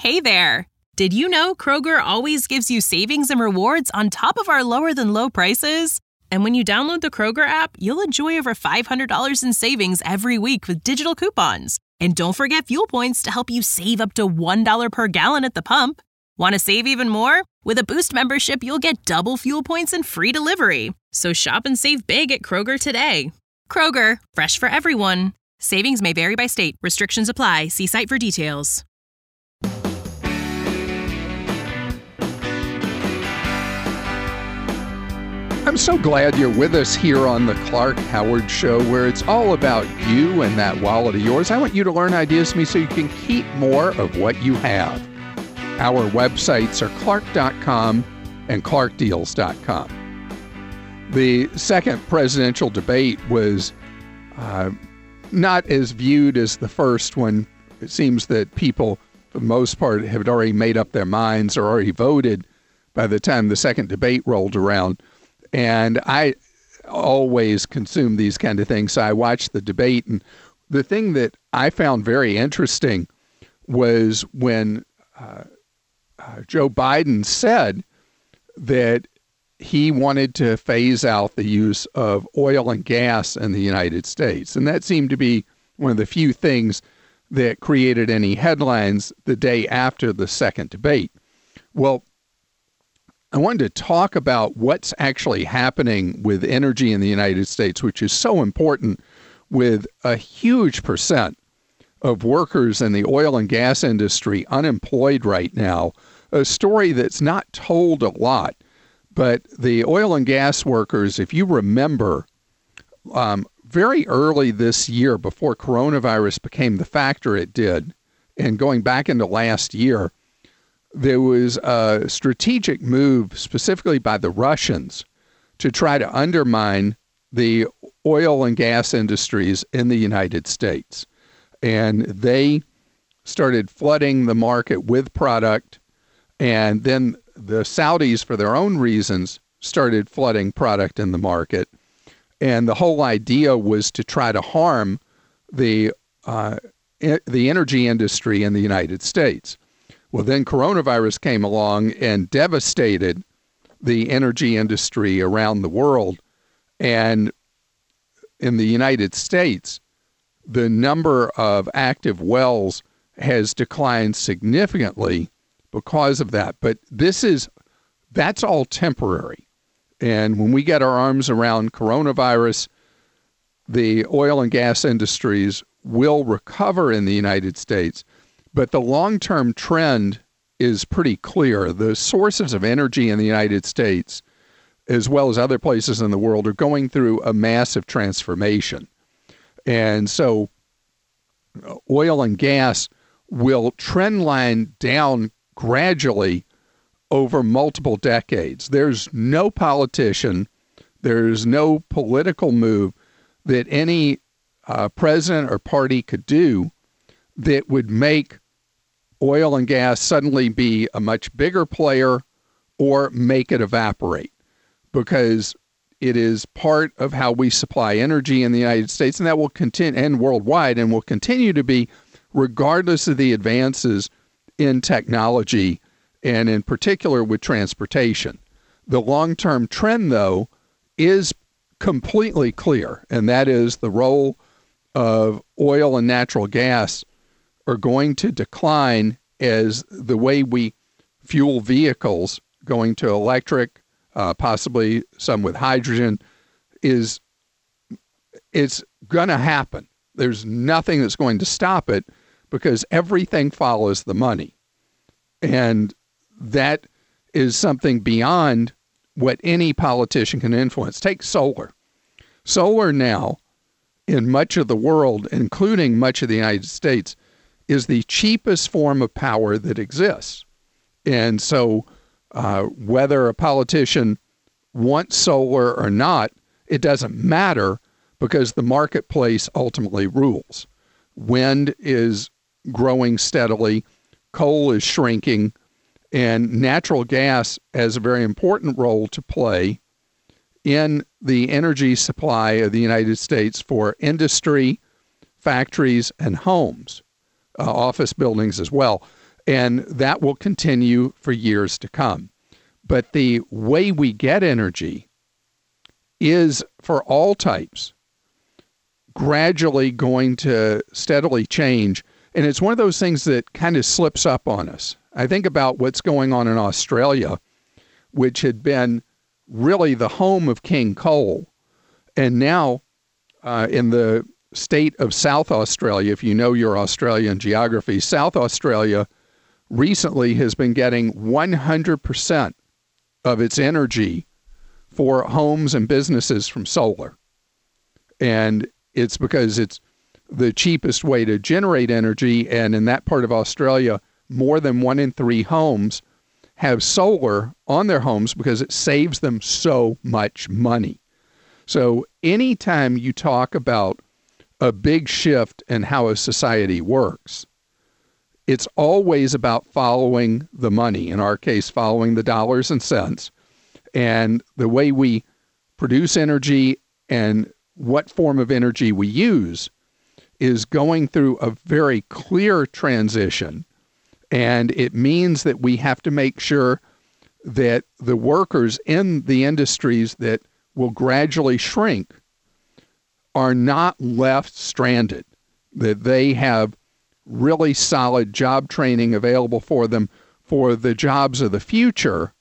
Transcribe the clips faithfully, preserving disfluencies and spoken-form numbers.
Hey there! Did you know Kroger always gives you savings and rewards on top of our lower-than-low prices? And when you download the Kroger app, you'll enjoy over five hundred dollars in savings every week with digital coupons. And don't forget fuel points to help you save up to one dollar per gallon at the pump. Want to save even more? With a Boost membership, you'll get double fuel points and free delivery. So shop and save big at Kroger today. Kroger, fresh for everyone. Savings may vary by state. Restrictions apply. See site for details. I'm so glad you're with us here on the Clark Howard Show, where it's all about you and that wallet of yours. I want you to learn ideas from me so you can keep more of what you have. Our websites are clark dot com and clark deals dot com. The second presidential debate was uh, not as viewed as the first one. It seems that people, for the most part, have already made up their minds or already voted by the time the second debate rolled around. And I always consume these kind of things, so I watched the debate. And the thing that I found very interesting was when uh, uh, Joe Biden said that he wanted to phase out the use of oil and gas in the United States. And that seemed to be one of the few things that created any headlines the day after the second debate. Well, I wanted to talk about what's actually happening with energy in the United States, which is so important, with a huge percent of workers in the oil and gas industry unemployed right now. A story that's not told a lot, but the oil and gas workers, if you remember, um, very early this year, before coronavirus became the factor it did, and going back into last year, there was a strategic move specifically by the Russians to try to undermine the oil and gas industries in the United States. And they started flooding the market with product. And then the Saudis, for their own reasons, started flooding product in the market. And the whole idea was to try to harm the uh, the energy industry in the United States. Well, then coronavirus came along and devastated the energy industry around the world. And in the United States, the number of active wells has declined significantly because of that. But this is, that's all temporary. And when we get our arms around coronavirus, the oil and gas industries will recover in the United States. But the long-term trend is pretty clear. The sources of energy in the United States, as well as other places in the world, are going through a massive transformation. And so oil and gas will trend line down gradually over multiple decades. There's no politician, there's no political move that any uh, president or party could do that would make oil and gas suddenly be a much bigger player or make it evaporate, because it is part of how we supply energy in the United States, and that will continue, and worldwide, and will continue to be regardless of the advances in technology, and in particular with transportation. The long-term trend, though, is completely clear, and that is the role of oil and natural gas are going to decline as the way we fuel vehicles going to electric, uh, possibly some with hydrogen, is it's going to happen. There's nothing that's going to stop it because everything follows the money. And that is something beyond what any politician can influence. Take solar. Solar now, in much of the world, including much of the United States, is the cheapest form of power that exists. And so uh, whether a politician wants solar or not, it doesn't matter, because the marketplace ultimately rules. Wind is growing steadily, coal is shrinking, and natural gas has a very important role to play in the energy supply of the United States for industry, factories, and homes, uh, office buildings as well. And that will continue for years to come. But the way we get energy is, for all types, gradually going to steadily change. And it's one of those things that kind of slips up on us. I think about what's going on in Australia, which had been really the home of King Coal. And now uh, in the state of South Australia, if you know your Australian geography, South Australia recently has been getting one hundred percent of its energy for homes and businesses from solar. And it's because it's the cheapest way to generate energy. And in that part of Australia, more than one in three homes have solar on their homes because it saves them so much money. So anytime you talk about a big shift in how a society works, it's always about following the money, in our case, following the dollars and cents, and the way we produce energy and what form of energy we use is going through a very clear transition. And it means that we have to make sure that the workers in the industries that will gradually shrink are not left stranded, that they have really solid job training available for them for the jobs of the future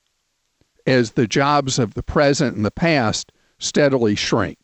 as the jobs of the present and the past steadily shrink.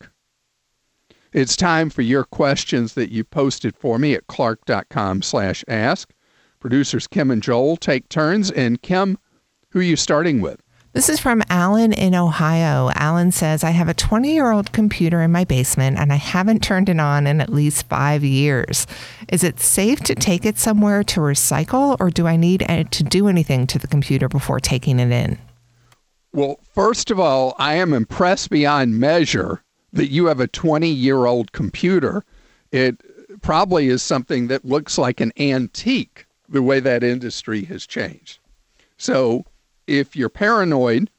It's time for your questions that you posted for me at clark.com slash ask. Producers Kim and Joel take turns. And Kim, who are you starting with? This is from Alan in Ohio. Alan says, I have a twenty-year-old computer in my basement and I haven't turned it on in at least five years. Is it safe to take it somewhere to recycle, or do I need to do anything to the computer before taking it in? Well, first of all, I am impressed beyond measure that you have a twenty-year-old computer. It probably is something that looks like an antique, the way that industry has changed. So if you're paranoid,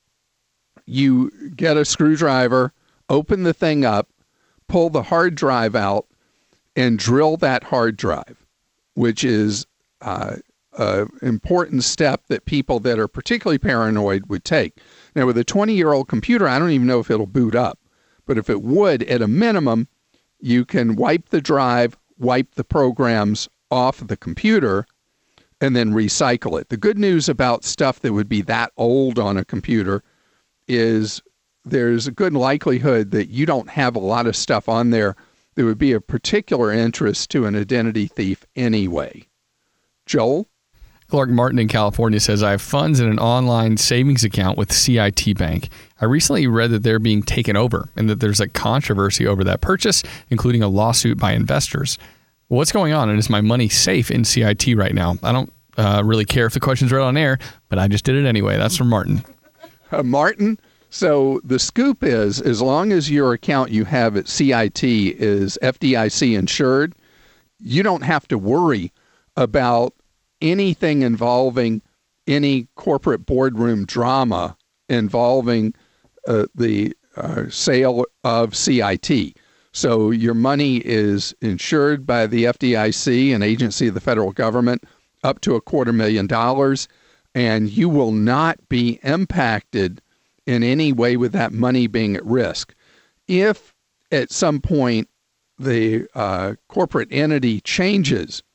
you get a screwdriver, open the thing up, pull the hard drive out, and drill that hard drive, which is uh, an important step that people that are particularly paranoid would take. Now, with a twenty-year-old computer, I don't even know if it'll boot up. But if it would, at a minimum, you can wipe the drive, wipe the programs off the computer, and then recycle it. The good news about stuff that would be that old on a computer is there's a good likelihood that you don't have a lot of stuff on there that would be of particular interest to an identity thief anyway. Joel? Clark Martin in California says, I have funds in an online savings account with C I T Bank. I recently read that they're being taken over and that there's a controversy over that purchase, including a lawsuit by investors. What's going on, and is my money safe in C I T right now? I don't uh, really care if the question's read on air, but I just did it anyway. That's from Martin. Uh, Martin, so the scoop is, as long as your account you have at C I T is F D I C insured, you don't have to worry about anything involving any corporate boardroom drama involving uh, the uh, sale of C I T. So your money is insured by the F D I C, an agency of the federal government, up to a quarter million dollars, and you will not be impacted in any way with that money being at risk. If at some point the uh, corporate entity changes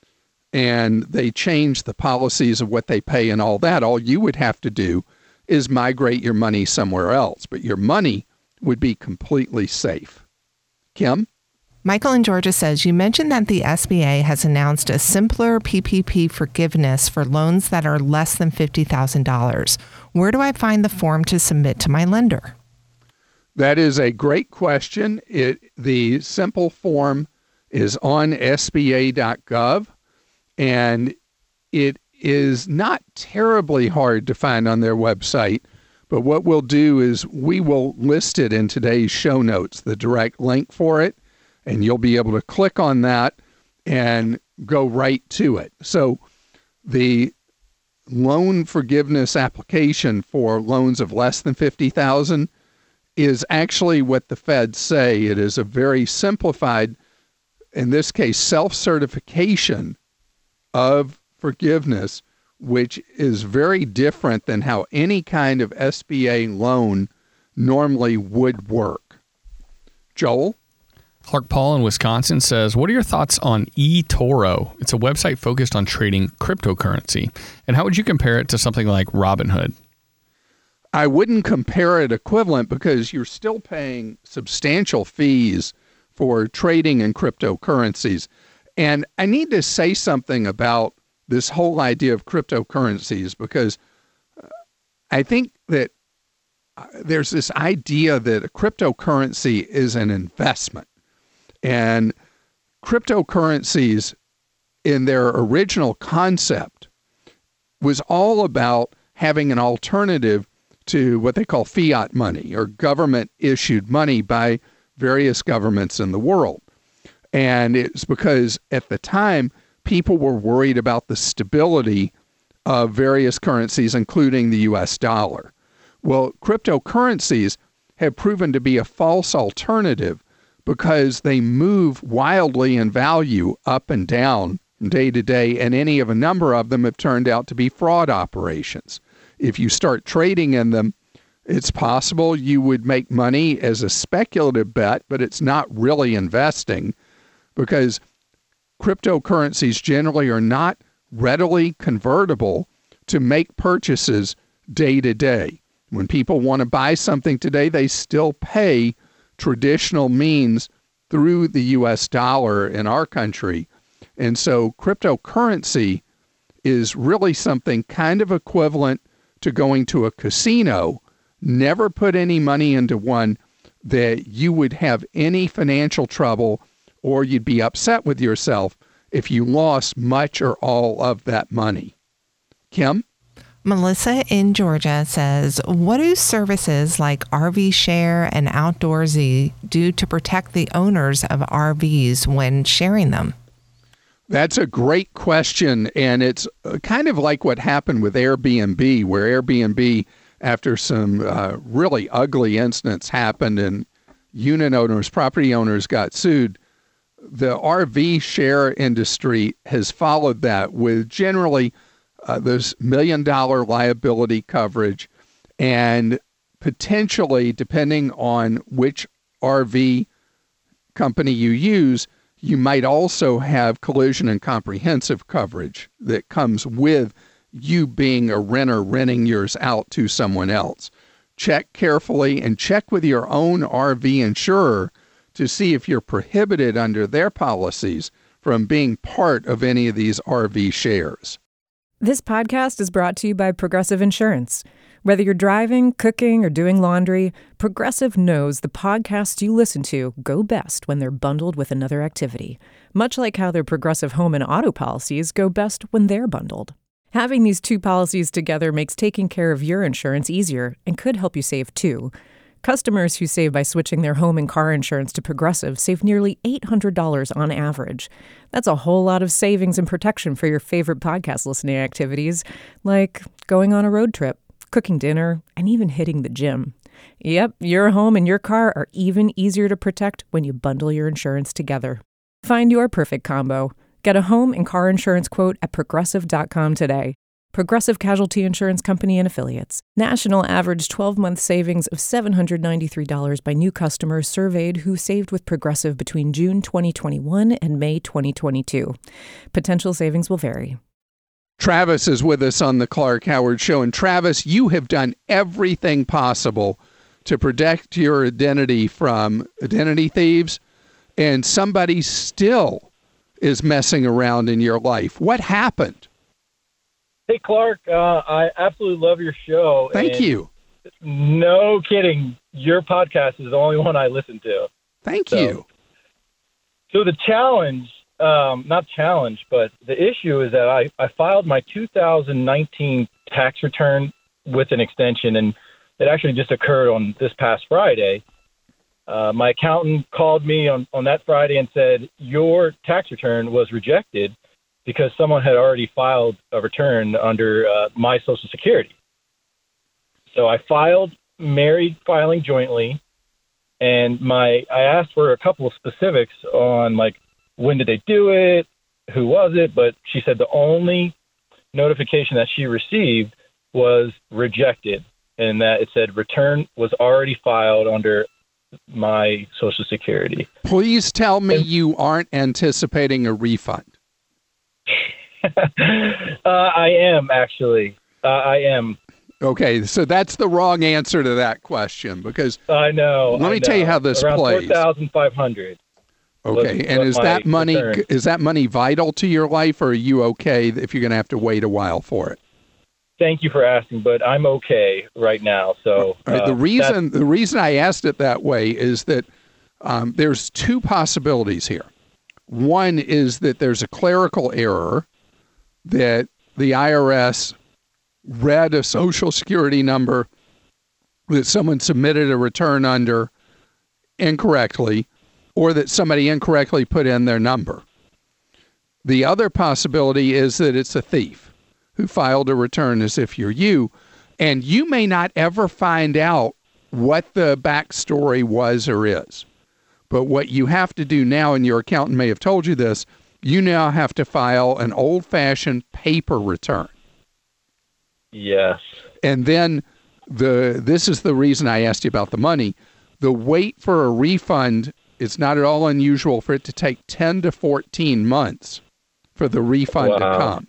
and they change the policies of what they pay and all that, all you would have to do is migrate your money somewhere else. But your money would be completely safe. Kim? Michael in Georgia says, you mentioned that the S B A has announced a simpler P P P forgiveness for loans that are less than fifty thousand dollars. Where do I find the form to submit to my lender? That is a great question. It, the simple form is on S B A dot gov. And it is not terribly hard to find on their website, but what we'll do is we will list it in today's show notes, the direct link for it, and you'll be able to click on that and go right to it. So the loan forgiveness application for loans of less than fifty thousand dollars is actually what the feds say. It is a very simplified, in this case, self-certification of forgiveness, which is very different than how any kind of S B A loan normally would work. Joel? Clark Paul in Wisconsin says, what are your thoughts on eToro? It's a website focused on trading cryptocurrency. And how would you compare it to something like Robinhood? I wouldn't compare it equivalent because you're still paying substantial fees for trading in cryptocurrencies. And I need to say something about this whole idea of cryptocurrencies because I think that there's this idea that a cryptocurrency is an investment. And cryptocurrencies in their original concept was all about having an alternative to what they call fiat money or government-issued money by various governments in the world. And it's because at the time, people were worried about the stability of various currencies, including the U S dollar. Well, cryptocurrencies have proven to be a false alternative because they move wildly in value up and down from day to day, and any of a number of them have turned out to be fraud operations. If you start trading in them, it's possible you would make money as a speculative bet, but it's not really investing because cryptocurrencies generally are not readily convertible to make purchases day to day. When people want to buy something today, they still pay traditional means through the U S dollar in our country. And so cryptocurrency is really something kind of equivalent to going to a casino. Never put any money into one that you would have any financial trouble or you'd be upset with yourself if you lost much or all of that money. Kim? Melissa in Georgia says, what do services like R V Share and Outdoorsy do to protect the owners of R Vs when sharing them? That's a great question, and it's kind of like what happened with Airbnb, where Airbnb, after some uh, really ugly incidents happened and unit owners, property owners got sued, the R V share industry has followed that with generally uh, this million-dollar liability coverage and potentially, depending on which R V company you use, you might also have collision and comprehensive coverage that comes with you being a renter renting yours out to someone else. Check carefully and check with your own R V insurer to see if you're prohibited under their policies from being part of any of these R V shares. This podcast is brought to you by Progressive Insurance. Whether you're driving, cooking, or doing laundry, Progressive knows the podcasts you listen to go best when they're bundled with another activity, much like how their Progressive home and auto policies go best when they're bundled. Having these two policies together makes taking care of your insurance easier and could help you save too. Customers who save by switching their home and car insurance to Progressive save nearly eight hundred dollars on average. That's a whole lot of savings and protection for your favorite podcast listening activities, like going on a road trip, cooking dinner, and even hitting the gym. Yep, your home and your car are even easier to protect when you bundle your insurance together. Find your perfect combo. Get a home and car insurance quote at progressive dot com today. Progressive Casualty Insurance Company and Affiliates. National average twelve-month savings of seven hundred ninety-three dollars by new customers surveyed who saved with Progressive between June twenty twenty-one and May twenty twenty-two. Potential savings will vary. Travis is with us on the Clark Howard Show. And Travis, you have done everything possible to protect your identity from identity thieves, and somebody still is messing around in your life. What happened? Hey, Clark, uh, I absolutely love your show. Thank you. No kidding. Your podcast is the only one I listen to. Thank so, you. So the challenge, um, not challenge, but the issue is that I, I filed my two thousand nineteen tax return with an extension, and it actually just occurred on this past Friday. Uh, my accountant called me on, on that Friday and said, your tax return was rejected because someone had already filed a return under uh, my Social Security. So I filed married filing jointly, and my I asked for a couple of specifics on, like, when did they do it, who was it, but she said the only notification that she received was rejected, and that it said return was already filed under my Social Security. Please tell me And- you aren't anticipating a refund. uh, I am, actually. Uh, I am. Okay, so that's the wrong answer to that question, because I know. Let I me tell you know. how this Around plays. four thousand five hundred. okay, was and what is my that money return. is that money vital to your life, or are you okay if you're going to have to wait a while for it? Thank you for asking, but I'm okay right now. So All right, uh, the reason that's- the reason I asked it that way is that um, there's two possibilities here. One is that there's a clerical error, that the I R S read a Social Security number that someone submitted a return under incorrectly, or that somebody incorrectly put in their number. The other possibility is that it's a thief who filed a return as if you're you, and you may not ever find out what the backstory was or is. But what you have to do now, and your accountant may have told you this, you now have to file an old-fashioned paper return. yes. And then the this is the reason I asked you about the money. The wait for a refund, it's not at all unusual for it to take ten to fourteen months for the refund Wow. to come.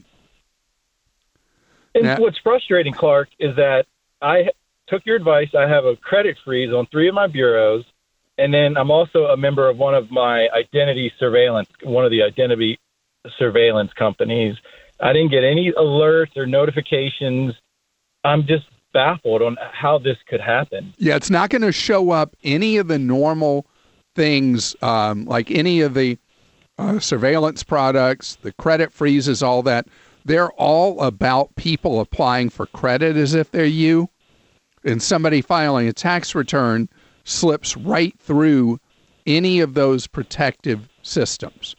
And Now- what's frustrating, Clark, is that I took your advice. I have a credit freeze on three of my bureaus, and then I'm also a member of one of my identity surveillance, one of the identity surveillance companies. I didn't get any alerts or notifications. I'm just baffled on how this could happen. Yeah, it's not going to show up any of the normal things, um, like any of the uh, surveillance products, the credit freezes, all that. They're all about people applying for credit as if they're you. And somebody filing a tax return slips right through any of those protective systems.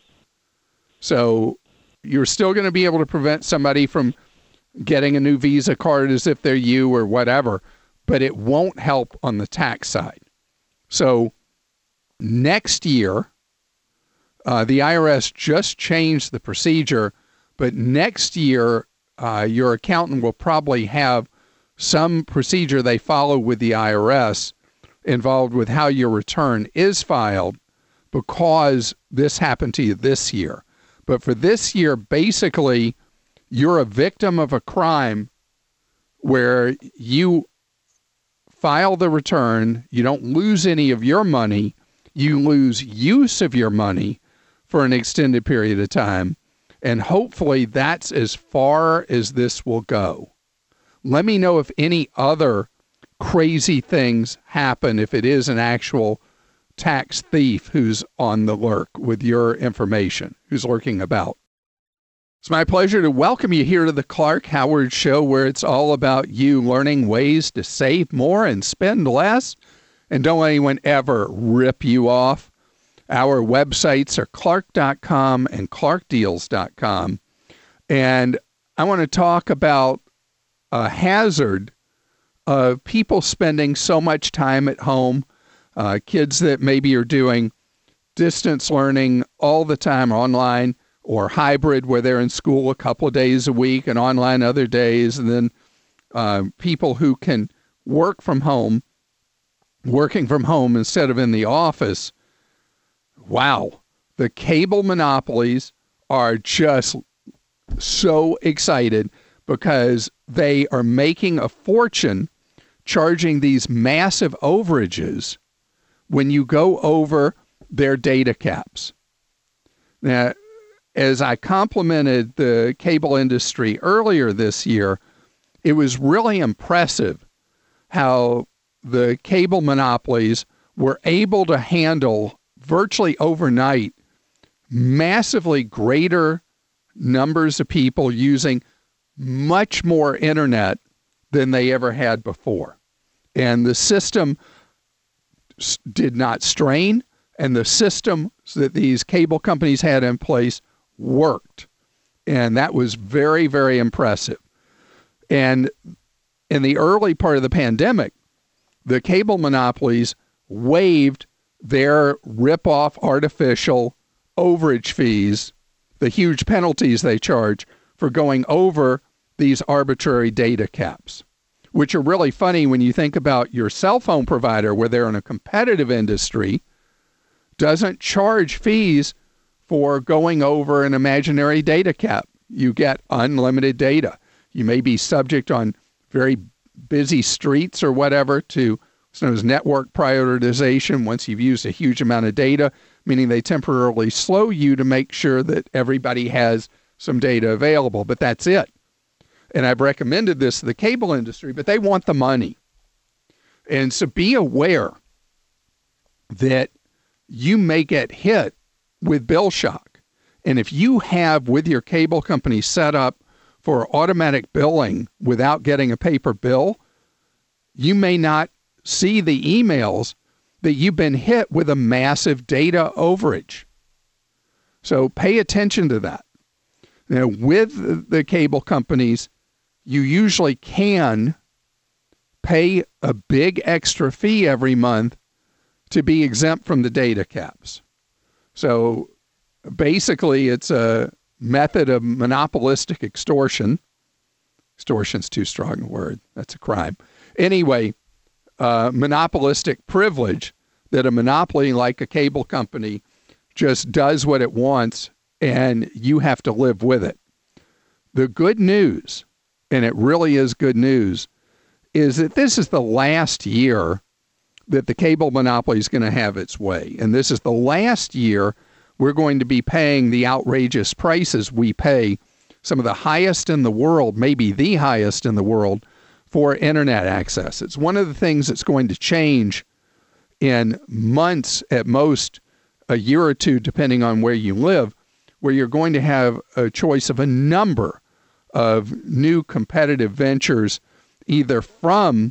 So you're still going to be able to prevent somebody from getting a new Visa card as if they're you or whatever, but it won't help on the tax side. So next year, uh, the I R S just changed the procedure, but next year, uh, your accountant will probably have some procedure they follow with the I R S involved with how your return is filed, because this happened to you this year. But for this year, basically, you're a victim of a crime where you file the return, you don't lose any of your money, you lose use of your money for an extended period of time, and hopefully that's as far as this will go. Let me know if any other crazy things happen, if it is an actual tax thief who's on the lurk with your information, who's lurking about. It's my pleasure to welcome you here to the Clark Howard Show, where it's all about you learning ways to save more and spend less. And don't let anyone ever rip you off. Our websites are clark dot com and clark deals dot com. And I want to talk about a hazard of people spending so much time at home, uh, kids that maybe are doing distance learning all the time online, or hybrid where they're in school a couple of days a week and online other days, and then uh, people who can work from home, working from home instead of in the office. Wow. The cable monopolies are just so excited because they are making a fortune charging these massive overages when you go over their data caps. Now, as I complimented the cable industry earlier this year, it was really impressive how the cable monopolies were able to handle virtually overnight massively greater numbers of people using much more internet than they ever had before. And the system did not strain, and the system that these cable companies had in place worked. And that was very, very impressive. And in the early part of the pandemic, the cable monopolies waived their rip-off artificial overage fees, the huge penalties they charge for going over these arbitrary data caps, which are really funny when you think about your cell phone provider, where they're in a competitive industry, doesn't charge fees for going over an imaginary data cap. You get unlimited data. You may be subject on very busy streets or whatever to what's known as network prioritization once you've used a huge amount of data, meaning they temporarily slow you to make sure that everybody has some data available, but that's it. And I've recommended this to the cable industry, but they want the money. And so be aware that you may get hit with bill shock. And if you have with your cable company set up for automatic billing without getting a paper bill, you may not see the emails that you've been hit with a massive data overage. So pay attention to that. Now, with the cable companies, you usually can pay a big extra fee every month to be exempt from the data caps. So basically, it's a method of monopolistic extortion. Extortion's too strong a word. That's a crime. Anyway, uh, monopolistic privilege that a monopoly like a cable company just does what it wants, and you have to live with it. The good news, and it really is good news, is that this is the last year that the cable monopoly is going to have its way. And this is the last year we're going to be paying the outrageous prices we pay, some of the highest in the world, maybe the highest in the world, for internet access. It's one of the things that's going to change in months, at most a year or two, depending on where you live, where you're going to have a choice of a number of new competitive ventures, either from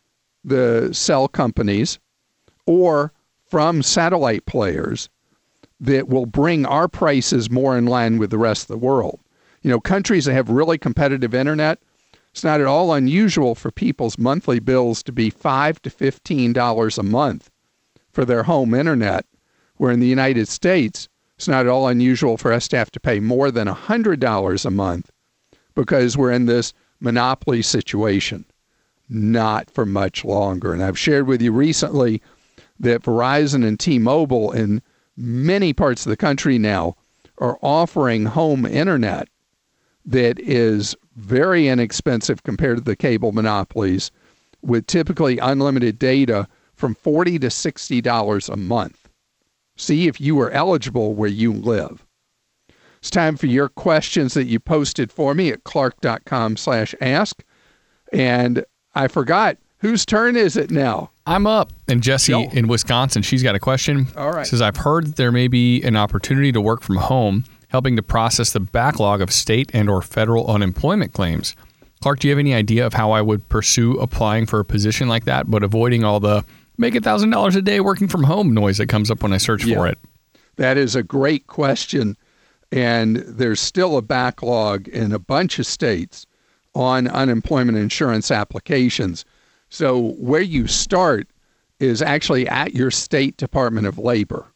the cell companies or from satellite players, that will bring our prices more in line with the rest of the world. You know, countries that have really competitive internet, it's not at all unusual for people's monthly bills to be five to fifteen dollars a month for their home internet, where in the United States, it's not at all unusual for us to have to pay more than one hundred dollars a month because we're in this monopoly situation. Not for much longer. And I've shared with you recently that Verizon and T-Mobile in many parts of the country now are offering home internet that is very inexpensive compared to the cable monopolies, with typically unlimited data from forty to sixty dollars a month. See if you are eligible where you live. It's time for your questions that you posted for me at clark.com slash ask. And I forgot, whose turn is it now? I'm up. And Jesse Yo. in Wisconsin, she's got a question. All right. Says, I've heard that there may be an opportunity to work from home, helping to process the backlog of state and or federal unemployment claims. Clark, do you have any idea of how I would pursue applying for a position like that, but avoiding all the make one thousand dollars a day working from home noise that comes up when I search yeah. for it? That is a great question. And there's still a backlog in a bunch of states on unemployment insurance applications. So where you start is actually at your state Department of Labor.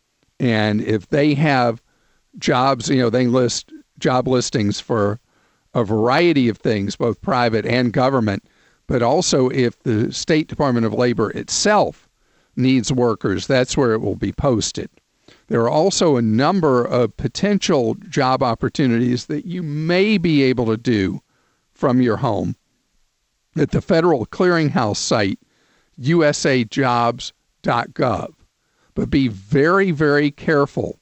And if they have jobs, you know, they list job listings for a variety of things, both private and government, but also if the State Department of Labor itself needs workers, that's where it will be posted. There are also a number of potential job opportunities that you may be able to do from your home at the Federal Clearinghouse site, U S A jobs dot gov. But be very, very careful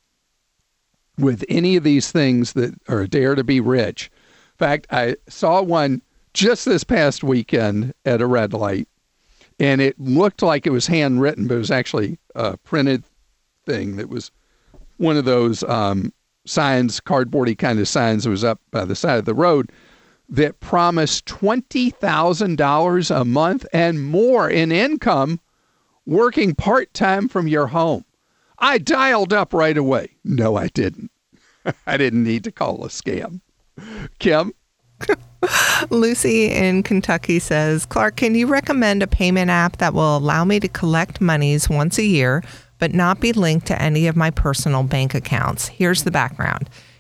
with any of these things that are dare to be rich. In fact, I saw one just this past weekend at a red light, and it looked like it was handwritten, but it was actually a printed thing that was one of those um, signs, cardboardy kind of signs that was up by the side of the road that promised twenty thousand dollars a month and more in income working part-time from your home. I dialed up right away. No, I didn't. I didn't need to call a scam. Kim? Lucy in Kentucky says, Clark, can you recommend a payment app that will allow me to collect monies once a year, but not be linked to any of my personal bank accounts? Here's the background.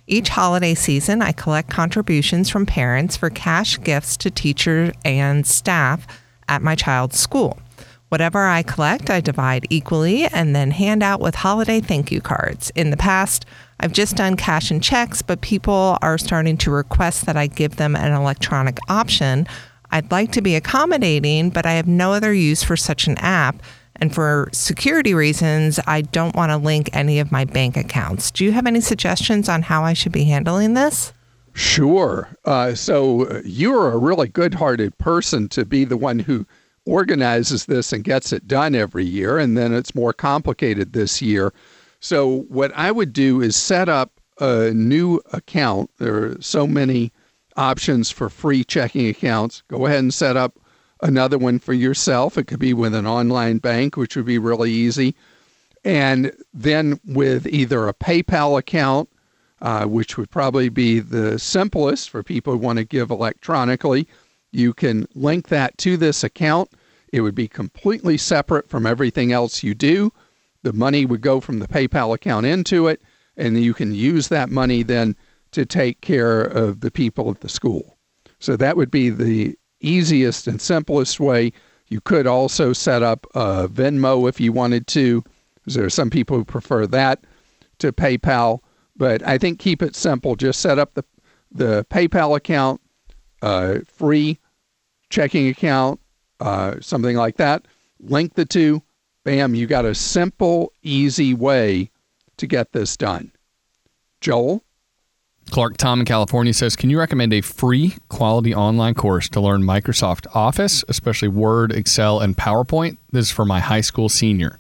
Each holiday season, I collect contributions from parents for cash gifts to teachers and staff at my child's school. Whatever I collect, I divide equally and then hand out with holiday thank you cards. In the past, I've just done cash and checks, but people are starting to request that I give them an electronic option. I'd like to be accommodating, but I have no other use for such an app. And for security reasons, I don't want to link any of my bank accounts. Do you have any suggestions on how I should be handling this? Sure. Uh, so you're a really good-hearted person to be the one who organizes this and gets it done every year, and then it's more complicated this year. So what I would do is set up a new account. There are so many options for free checking accounts. Go ahead and set up another one for yourself. It could be with an online bank, which would be really easy. And then with either a PayPal account, uh, which would probably be the simplest for people who want to give electronically, you can link that to this account. It would be completely separate from everything else you do. The money would go from the PayPal account into it, and you can use that money then to take care of the people at the school. So that would be the easiest and simplest way. You could also set up a Venmo if you wanted to. There are some people who prefer that to PayPal, but I think keep it simple. Just set up the the PayPal account, uh, free checking account, uh, something like that. Link the two. Bam, you got a simple, easy way to get this done. Joel? Clark Tom in California says, can you recommend a free quality online course to learn Microsoft Office, especially Word, Excel, and PowerPoint? This is for my high school senior.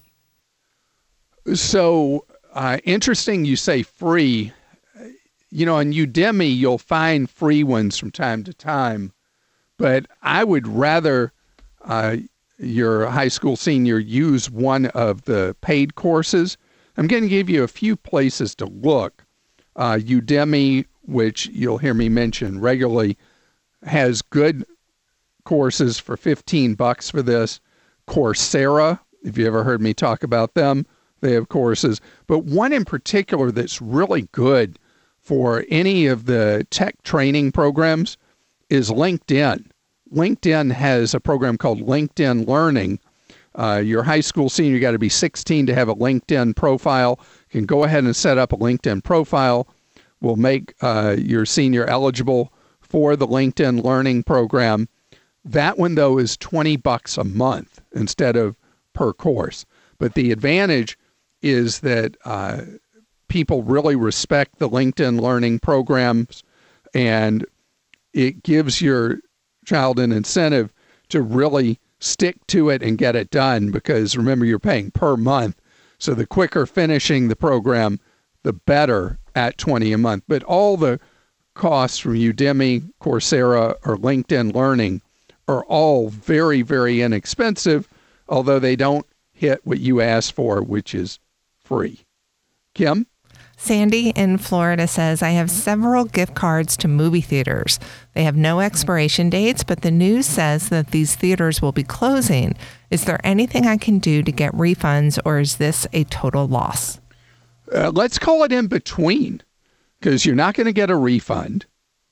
So uh, interesting you say free. You know, on Udemy, you'll find free ones from time to time, but I would rather uh, your high school senior use one of the paid courses. I'm going to give you a few places to look. Uh, Udemy, which you'll hear me mention regularly, has good courses for fifteen bucks for this. Coursera, if you ever heard me talk about them, they have courses. But one in particular that's really good for any of the tech training programs is LinkedIn. LinkedIn has a program called LinkedIn Learning. Uh, your high school senior, you got to be sixteen to have a LinkedIn profile. You can go ahead and set up a LinkedIn profile. We'll make uh, your senior eligible for the LinkedIn Learning program. That one, though, is twenty bucks a month instead of per course. But the advantage is that uh, people really respect the LinkedIn Learning programs, and it gives your child an incentive to really stick to it and get it done, because remember, you're paying per month. So the quicker finishing the program, the better at twenty a month. But all the costs from Udemy, Coursera, or LinkedIn Learning are all very, very inexpensive, although they don't hit what you asked for, which is free. Kim? Sandy in Florida says, I have several gift cards to movie theaters. They have no expiration dates, but the news says that these theaters will be closing. Is there anything I can do to get refunds, or is this a total loss? Uh, let's call it in between, because you're not going to get a refund,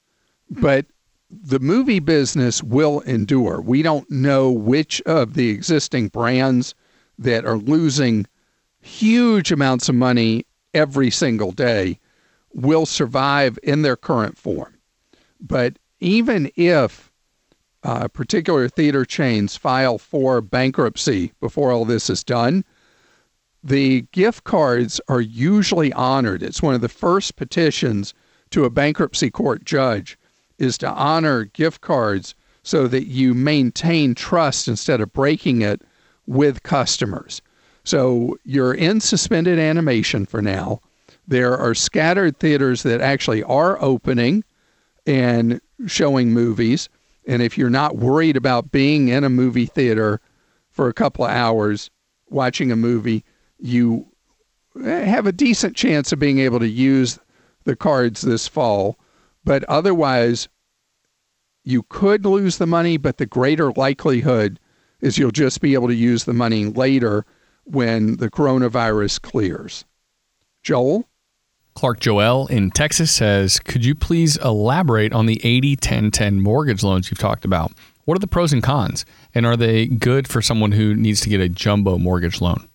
but the movie business will endure. We don't know which of the existing brands that are losing huge amounts of money every single day will survive in their current form. But even if uh, particular theater chains file for bankruptcy before all this is done, the gift cards are usually honored. It's one of the first petitions to a bankruptcy court judge is to honor gift cards so that you maintain trust instead of breaking it with customers. So you're in suspended animation for now. There are scattered theaters that actually are opening and showing movies. And if you're not worried about being in a movie theater for a couple of hours watching a movie, you have a decent chance of being able to use the cards this fall. But otherwise, you could lose the money, but the greater likelihood is you'll just be able to use the money later when the coronavirus clears. Joel? Clark Joel in Texas says, could you please elaborate on the eighty ten ten mortgage loans you've talked about? What are the pros and cons? And are they good for someone who needs to get a jumbo mortgage loan?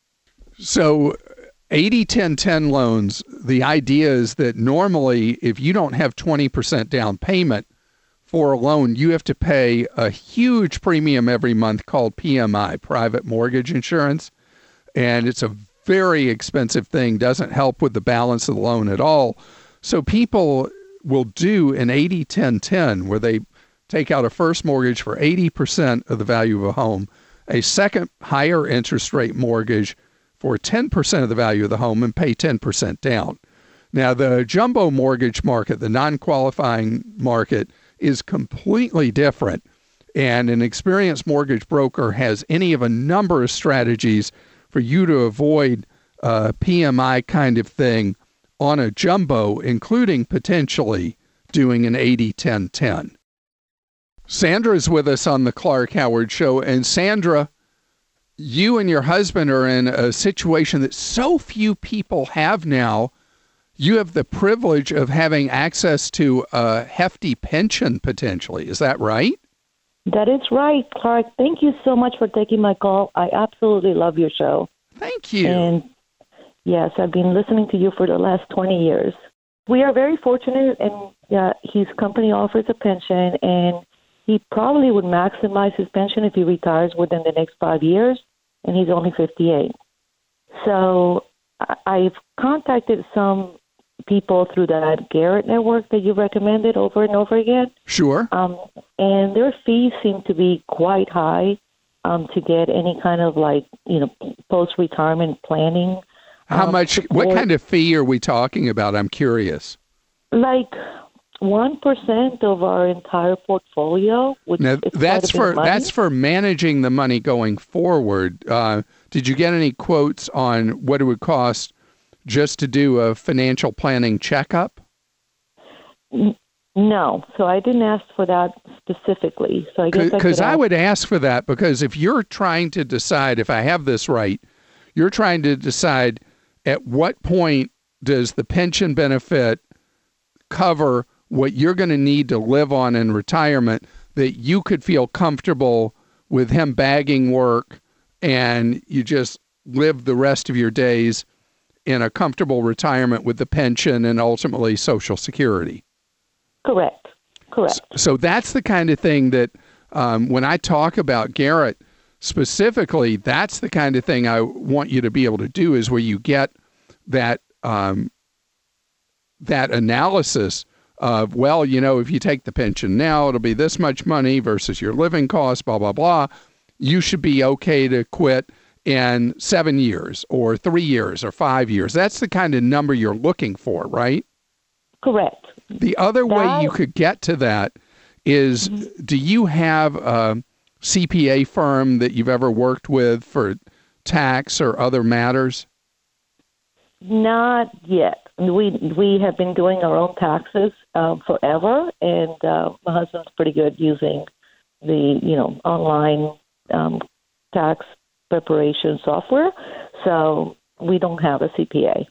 So eighty ten ten loans, the idea is that normally if you don't have twenty percent down payment for a loan, you have to pay a huge premium every month called P M I, private mortgage insurance. And it's a very expensive thing, doesn't help with the balance of the loan at all. So people will do an eighty ten ten where they take out a first mortgage for eighty percent of the value of a home, a second higher interest rate mortgage for ten percent of the value of the home, and pay ten percent down. Now, the jumbo mortgage market, the non-qualifying market, is completely different. And an experienced mortgage broker has any of a number of strategies for you to avoid a P M I kind of thing on a jumbo, including potentially doing an eighty ten ten. Sandra is with us on the Clark Howard Show. And Sandra, you and your husband are in a situation that so few people have now. You have the privilege of having access to a hefty pension potentially. Is that right? That is right, Clark. Thank you so much for taking my call. I absolutely love your show. Thank you. And yes, I've been listening to you for the last twenty years. We are very fortunate, and uh, his company offers a pension, and he probably would maximize his pension if he retires within the next five years, and he's only fifty-eight. So I've contacted some people through that Garrett network that you recommended over and over again. Sure. Um, and their fees seem to be quite high um, to get any kind of like, you know, post-retirement planning. How um, much, support. what kind of fee are we talking about? I'm curious. Like one percent of our entire portfolio. Which Now, is that's for money. that's for managing the money going forward. Uh, did you get any quotes on what it would cost just to do a financial planning checkup? No. So I didn't ask for that specifically. So I guess Because I, I would ask for that, because if you're trying to decide, if I have this right, you're trying to decide at what point does the pension benefit cover what you're going to need to live on in retirement, that you could feel comfortable with him bagging work and you just live the rest of your days in a comfortable retirement with the pension and ultimately Social Security. Correct. Correct. So that's the kind of thing that um, when I talk about Garrett specifically, that's the kind of thing I want you to be able to do, is where you get that um, that analysis of, well, you know, if you take the pension now, it'll be this much money versus your living costs, blah, blah, blah. You should be okay to quit in seven years or three years or five years. That's the kind of number you're looking for, right? Correct. The other that, way you could get to that is, mm-hmm. do you have a C P A firm that you've ever worked with for tax or other matters? Not yet. We we have been doing our own taxes uh, forever, and uh, my husband's pretty good using the you know online um, tax preparation software. So we don't have a C P A.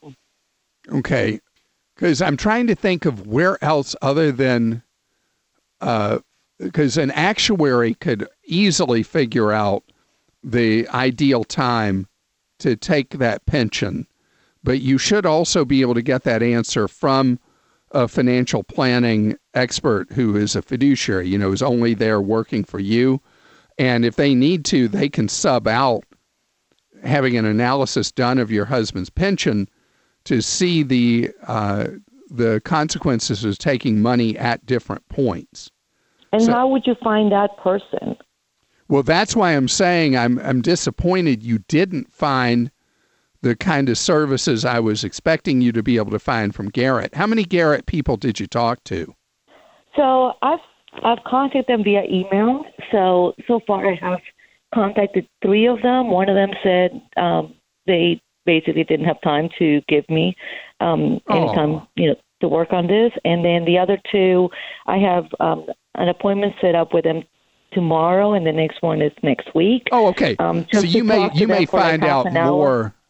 Okay, because I'm trying to think of where else other than because uh, an actuary could easily figure out the ideal time to take that pension. But you should also be able to get that answer from a financial planning expert who is a fiduciary, you know, is only there working for you. And if they need to, they can sub out having an analysis done of your husband's pension to see the uh, the consequences of taking money at different points. And so, how would you find that person? Well, that's why I'm saying I'm I'm disappointed you didn't find the kind of services I was expecting you to be able to find from Garrett. How many Garrett people did you talk to? So I've I've contacted them via email. So so far I have contacted three of them. One of them said um, they basically didn't have time to give me um, any oh. time, you know, to work on this. And then the other two, I have um, an appointment set up with them tomorrow, and the next one is next week. Oh, okay. Um, so you may you may find like out more.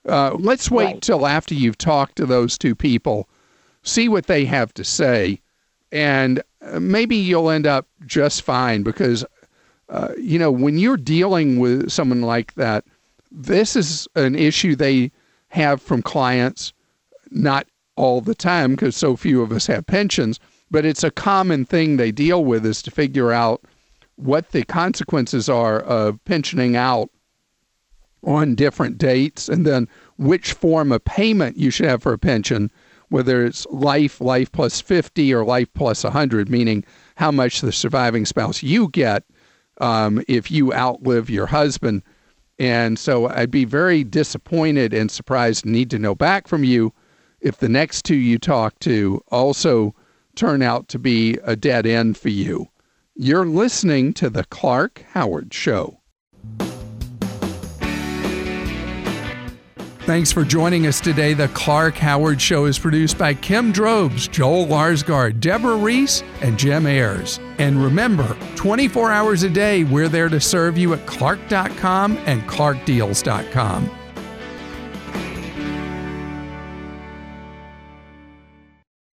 Uh, let's wait Right. till after you've talked to those two people, see what they have to say, and uh, maybe you'll end up just fine because, uh, you know, when you're dealing with someone like that, this is an issue they have from clients, not all the time because so few of us have pensions, but it's a common thing they deal with is to figure out what the consequences are of pensioning out on different dates, and then which form of payment you should have for a pension, whether it's life, life plus fifty, or life plus one hundred, meaning how much the surviving spouse you get um, if you outlive your husband. And so I'd be very disappointed and surprised and need to know back from you if the next two you talk to also turn out to be a dead end for you. You're listening to The Clark Howard Show. Thanks for joining us today. The Clark Howard Show is produced by Kim Drobes, Joel Larsgaard, Deborah Reese, and Jim Ayers. And remember, twenty-four hours a day, we're there to serve you at clark dot com and clark deals dot com.